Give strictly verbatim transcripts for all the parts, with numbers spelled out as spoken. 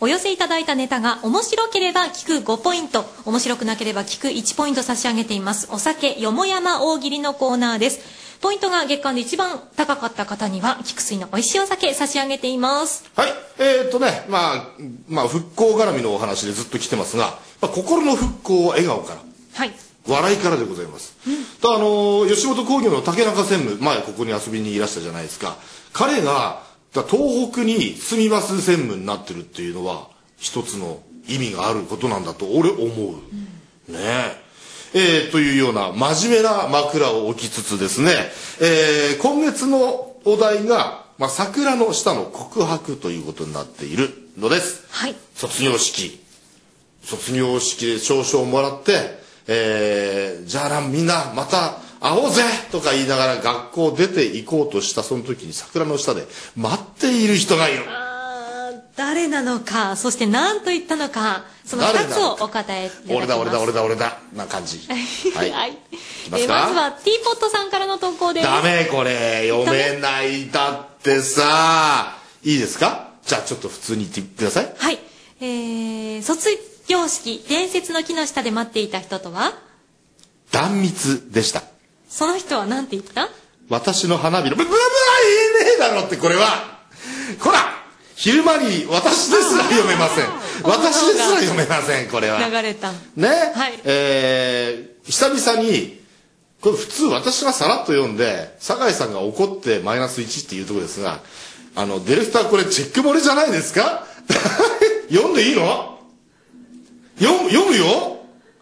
お寄せいただいたネタが面白ければ聞くごポイント、面白くなければ聞くいちポイント差し上げています。お酒よもやま大喜利のコーナーです。ポイントが月間で一番高かった方には菊水の美味しいお酒差し上げています。 はい、えー、っとね、まあ、まあ復興絡みのお話でずっと来てますが、まあ、心の復興は笑顔から、はい、笑いからでございます。うん、とあの吉本興業の竹中専務、前ここに遊びにいらしたじゃないですか。彼が東北に住みます専務になってるっていうのは一つの意味があることなんだと俺思う、うん、ねええー、というような真面目な枕を置きつつですね、えー、今月のお題が、まあ、桜の下の告白ということになっているのです、はい、卒業式卒業式で証書をもらって、えー、じゃあみんなまた会おうぜとか言いながら学校出て行こうとしたその時に桜の下で待っている人がいる。 あ誰なのか、そして何と言ったのか、そのふたつをお答えいただきます。 俺だ俺だ俺だ俺だな感じ。はい、はい、いきますか。えー、まずはティーポットさんからの投稿です。 ダメこれ読めないだってさ。いいですか、じゃあちょっと普通に言ってください。 はい、えー、卒業式伝説の木の下で待っていた人とは断蜜でした。 その人は何て言った？ 私の花びらブブブは言えねえだろって。これはこら昼間に私ですら読めません。私ですら読めません。これは流れたね、はい、えー、久々にこれ普通私がさらっと読んで酒井さんが怒ってマイナスいちっていうところですが、あのディレクターこれチェック漏れじゃないですか読んでいいの？読む読むよ。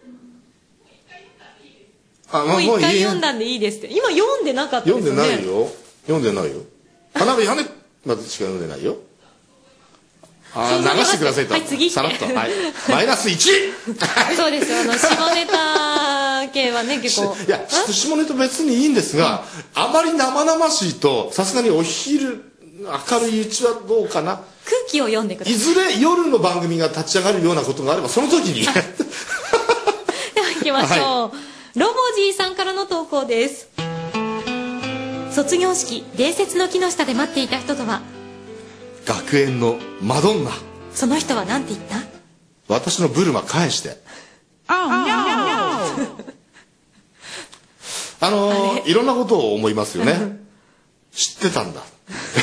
あ、もう一回読んだんでいいですって。今読んでなかったですよね。 読んでないよ。読んでないよ。花火羽まずしか読んでないよ。あ、流してくださいと。 はい、次。 さらっと。はい。マイナスいち。 そうですよ。あの下ネタ系はね結構。 いや下ネタ別にいいんですが、あまり生々しいとさすがにお昼明るいうちはどうかな。 空気を読んでください。 いずれ夜の番組が立ち上がるようなことがあればその時に。では行きましょう。はい、ロボジーさんからの投稿です。卒業式伝説の木の下で待っていた人とは学園のマドンナ。 その人は何て言った？ 私のブルマ返して。あのー、いろんなことを思いますよね。知ってたんだ。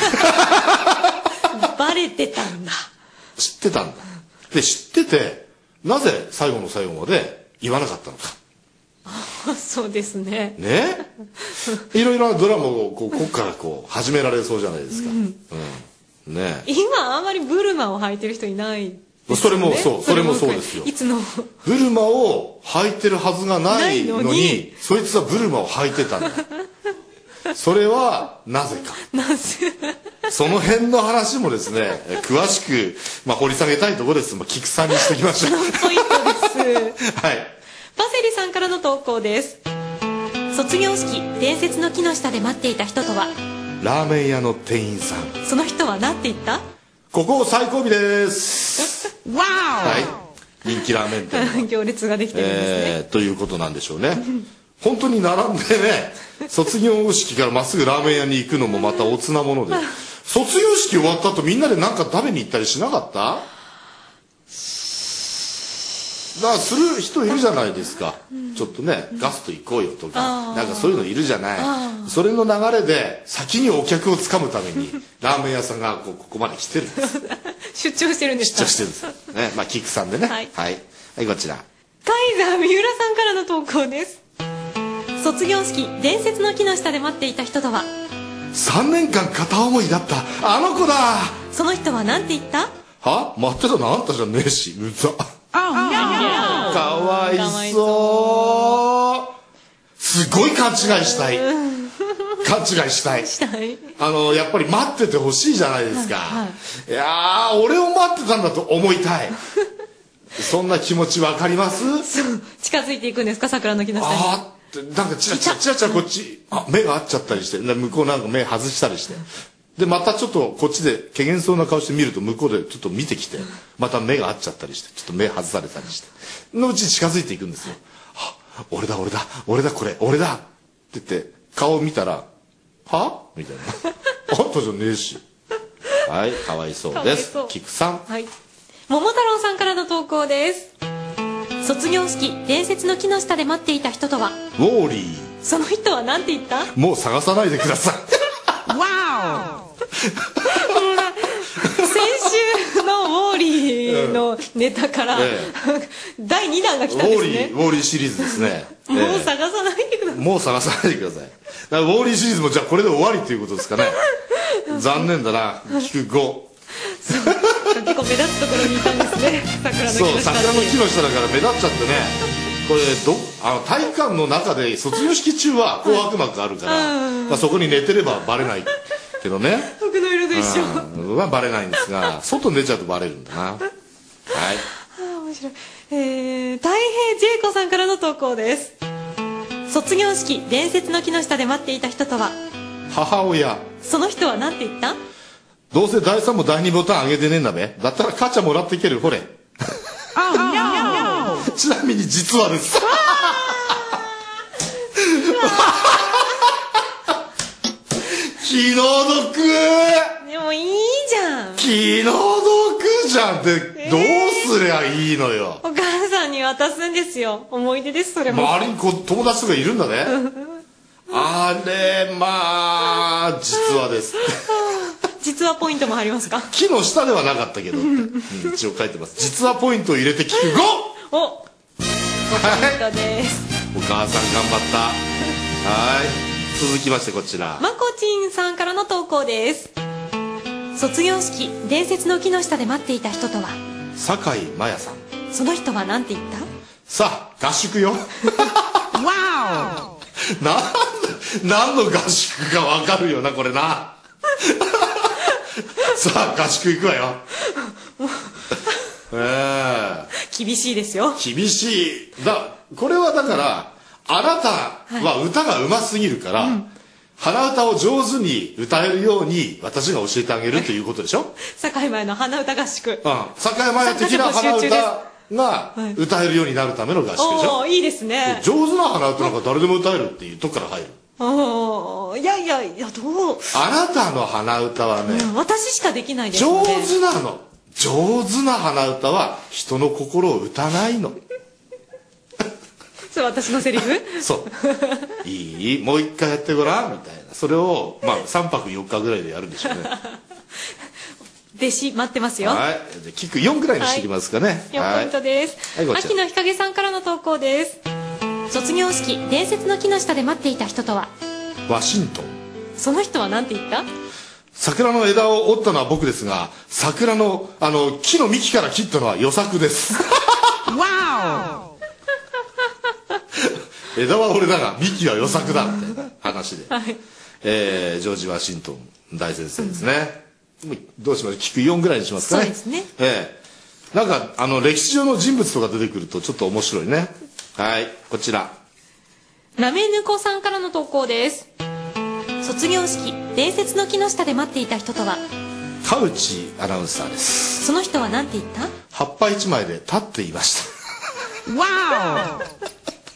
バレてたんだ。 知ってたんだ。で知っててなぜ最後の最後まで言わなかったのか。 そうですね。 ね、いろいろなドラマをこうここからこう始められそうじゃないですか。うん、うん、ね。 今あんまりブルマを履いてる人いないですね。 それもそう、それもそうですよ。 いつのブルマを履いてるはずがないのに、のにそいつはブルマを履いてたんだ。それはなぜか。 なぜ？ その辺の話もですね、詳しくまあ掘り下げたいところです。まあ菊さんにしておきましょう。 ポイントです。 はい。 パセリさんからの投稿です。卒業式伝説の木の下で待っていた人とはラーメン屋の店員さん。 その人は何て言った？ ここ最後尾です。わー、はい、人気ラーメン店行列ができてるんですね、 えー、ということなんでしょうね。本当に並んでね、卒業式からまっすぐラーメン屋に行くのもまたおつなもので、卒業式終わった後みんなで何か食べに行ったりしなかった？だからする人いるじゃないですか、うん、ちょっとねガスト行こうよとか、なんかそういうのいるじゃない。それの流れで先にお客をつかむためにラーメン屋さんがこうここまで来てるんです。 出張してるんですか？ 出張してるんです、ね、まあキックさんでね、はい、はい、はい、こちらカイザー三浦さんからの投稿です。卒業式伝説の木の下で待っていた人とはさんねんかん片思いだったあの子だ。 その人は何て言った？ は待ってたのあんたじゃねえし、うざ。かわいそう。すごい勘違いしたい。勘違いしたい。あのやっぱり待っててほしいじゃないですか、はいはい、いやー俺を待ってたんだと思いたい。そんな気持ちわかります？ そう近づいていくんですか、桜の木の下に。 あーってなんかチラチラチラチラこっちあ目が合っちゃったりして、向こうなんか目外したりして、でまたちょっとこっちで怪げそうな顔して見ると向こうでちょっと見てきてまた目が合っちゃったりしてちょっと目外されたりしてのうち近づいていくんですよ。は俺だ俺だ俺だこれ俺だって言って顔を見たらはみたいなあんたじゃねえし。はいかわいそうです。菊さん。 はい桃太郎さんからの投稿です。卒業式伝説の木の下で待っていた人とは？ ウォーリー。 その人は何て言った？ もう探さないでください。 わお先週のウォーリーのネタから、ええ、だいにだんが来たんですね。 ウォーリー、ウォーリーシリーズですね。 もう探さないでください。 もう探さないでください。だからウォーリーシリーズもじゃあこれで終わりということですかね。残念だな。聞くご。 そう結構目立つところにいたんですね。桜の木の下。 そう、桜の木の下だから目立っちゃってね。これどあの体育館の中で卒業式中は紅白幕があるから、まあ、そこに寝てればバレないけどね。 服の色と一緒。 うん、はバレないんですが、外に出ちゃうとバレるんだな。はい。 あ、面白い。えー、太平ジェイコさんからの投稿です。卒業式伝説の木の下で待っていた人とは？ 母親。 その人は何て言った？ どうせだいさんもだいにボタン上げてねえんだべ。だったら母ちゃんもらっていける。ほれ。ちなみに実はです気の毒。 でもいいじゃん。 気の毒じゃんって、どうすりゃいいのよ。 お母さんに渡すんですよ。思い出です。それも周りにこ友達とかいるんだね。あれまあ実はです実はポイントもありますか？ 木の下ではなかったけど、うん、一応書いてます。実はポイントを入れて聞くご。お、 ごポイントです。 お母さん頑張った。はい、続きましてこちらまこちんさんからの投稿です。卒業式伝説の木の下で待っていた人とは？ 酒井真也さん。 その人は何て言った？ さあ合宿よ。わお。なん何の合宿か分かるよなこれな。さあ合宿行くわよ。えー、厳しいですよ。 厳しいだ。これはだからあなたは歌がうますぎるから、はい、うん、鼻歌を上手に歌えるように私が教えてあげるということでしょ。 堺前の鼻歌合宿。うん、 堺前的な鼻歌が歌えるようになるための合宿でしょ。 おー、いいですね。 上手な鼻歌なんか誰でも歌えるっていうとこから入る。 おー、いやいやいや、どう、 あなたの鼻歌はね、うん、 私しかできないですね。上手なの。上手な鼻歌は人の心を打たないの。 それ私のセリフ？ そういい、もう一回やってごらんみたいな。それをまあさんぱくよっかぐらいでやるんでしょうね。 弟子待ってますよ。 はい、じゃキックよんぐらいにしていきますかね。 はい、よんポイントです。はい、秋の日陰さんからの投稿です。卒業式伝説の木の下で待っていた人とは？ ワシントン。 その人は何て言った？ 桜の枝を折ったのは僕ですが、桜のあの木の幹から切ったのは与作です。わお。枝は俺だが幹は与作だみたいな話で、はい、えー、ジョージ・ワシントン大先生ですね。うん、どうしましょう、聞くよんぐらいにしますかね。 そうですね。 えー、なんかあの歴史上の人物とか出てくるとちょっと面白いね。はい、こちらなめぬこさんからの投稿です。卒業式伝説の木の下で待っていた人とは？ 川内アナウンサーです。 その人は何て言った？ 葉っぱ一枚で立っていました。わお。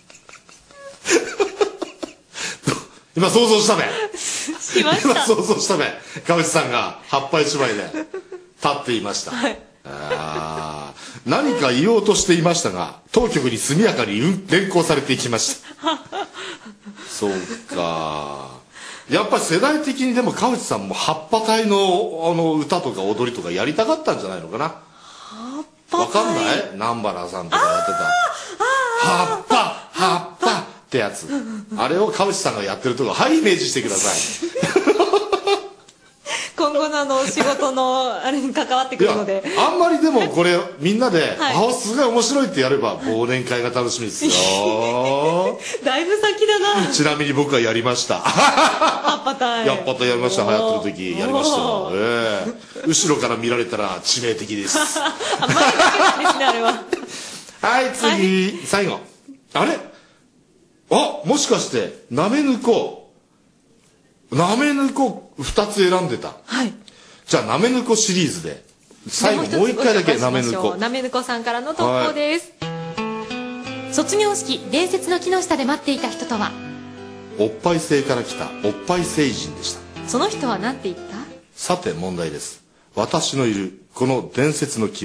今想像したね。 しました。 今想像したね。川内さんが葉っぱ一枚で立っていました。はい、あ何か言おうとしていましたが当局に速やかに連行されていきました。そうか、やっぱり世代的にでも川内さんも葉っぱ隊 の, あの歌とか踊りとかやりたかったんじゃないのかな。 葉っぱ隊わかんない？南原さんとかやってた葉っぱ葉っぱってやつ、あれを川内さんがやってるところ、はい、イメージしてください。 今後のあの仕事のあれに関わってくるので、 あんまりでもこれみんなで、はい、あすごい面白いってやれば忘年会が楽しみですよ。 だいぶ先だな。 ちなみに僕はやりました。 葉っぱ隊やっぱ隊やりました。流行ってる時やりましたよ、えー、後ろから見られたら致命的です。 あ、前だけですね、あれは。 はい次、はい、最後あれあ、もしかしてなめぬこなめぬこふたつ選んでた。はい。じゃあなめぬこシリーズで最後もう一回だけなめぬこ。 なめぬこさんからの投稿です、はい、卒業式伝説の木の下で待っていた人とは？ おっぱい星から来たおっぱい星人でした。 その人は何て言った？ さて問題です。私のいるこの伝説の木は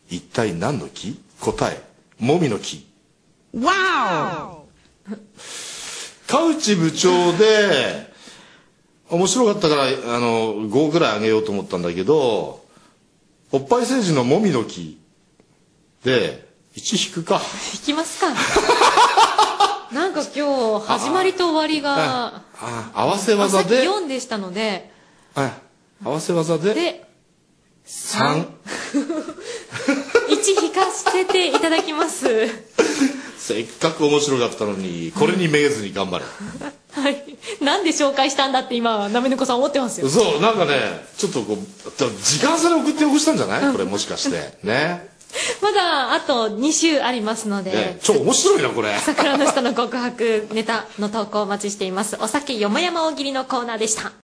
一体何の木？答え、もみの木。わお川内部長で面白かったからあのごぐらいあげようと思ったんだけど、おっぱい政治のもみの木でいち引くか。 引きますか。なんか今日始まりと終わりがああ合わせ技でよんでしたので、 あ合わせ技ででさん。 いち引かせていただきます。 せっかく面白かったのにこれにめげずに頑張る。 はい、なんで紹介したんだって今なめぬこさん思ってますよ。 そうなんかねちょっとこう時間差で送っておくしたんじゃない、これもしかしてね。 まだあとに週ありますので、 ね、超面白いなこれ。 桜の下の告白ネタの投稿お待ちしています。お酒よもやま大喜利のコーナーでした。